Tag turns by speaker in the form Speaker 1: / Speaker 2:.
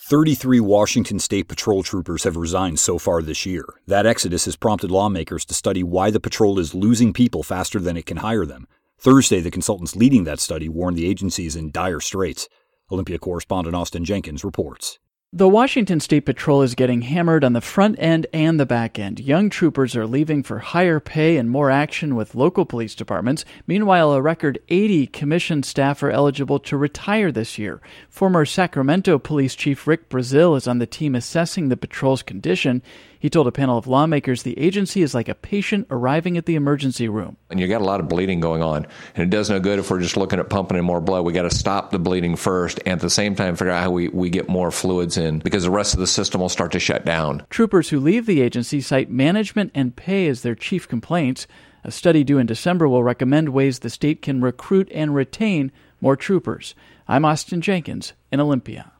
Speaker 1: 33 Washington State Patrol troopers have resigned so far this year. That exodus has prompted lawmakers to study why the patrol is losing people faster than it can hire them. Thursday, the consultants leading that study warned the agency is in dire straits. Olympia correspondent Austin Jenkins reports.
Speaker 2: The Washington State Patrol is getting hammered on the front end and the back end. Young troopers are leaving for higher pay and more action with local police departments. Meanwhile, a record 80 commissioned staff are eligible to retire this year. Former Sacramento Police Chief Rick Brazil is on the team assessing the patrol's condition. He told a panel of lawmakers the agency is like a patient arriving at the emergency room.
Speaker 3: And you got a lot of bleeding going on, and it does no good if we're just looking at pumping in more blood. We got to stop the bleeding first, and at the same time figure out how we get more fluids in, because the rest of the system will start to shut down.
Speaker 2: Troopers who leave the agency cite management and pay as their chief complaints. A study due in December will recommend ways the state can recruit and retain more troopers. I'm Austin Jenkins in Olympia.